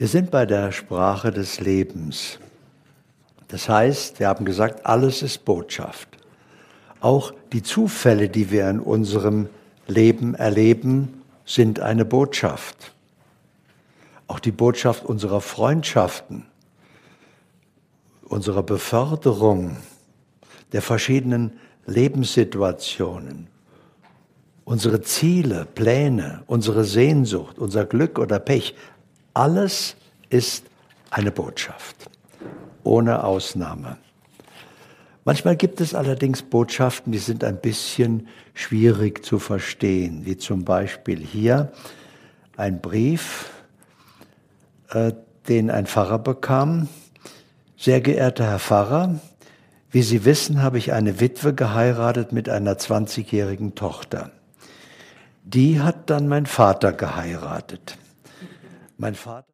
Wir sind bei der Sprache des Lebens. Das heißt, wir haben gesagt, alles ist Botschaft. Auch die Zufälle, die wir in unserem Leben erleben, sind eine Botschaft. Auch die Botschaft unserer Freundschaften, unserer Beförderung, der verschiedenen Lebenssituationen, unsere Ziele, Pläne, unsere Sehnsucht, unser Glück oder Pech, alles ist eine Botschaft, ohne Ausnahme. Manchmal gibt es allerdings Botschaften, die sind ein bisschen schwierig zu verstehen, wie zum Beispiel hier ein Brief, den ein Pfarrer bekam. Sehr geehrter Herr Pfarrer, wie Sie wissen, habe ich eine Witwe geheiratet mit einer 20-jährigen Tochter. Die hat dann mein Vater geheiratet. Mein Vater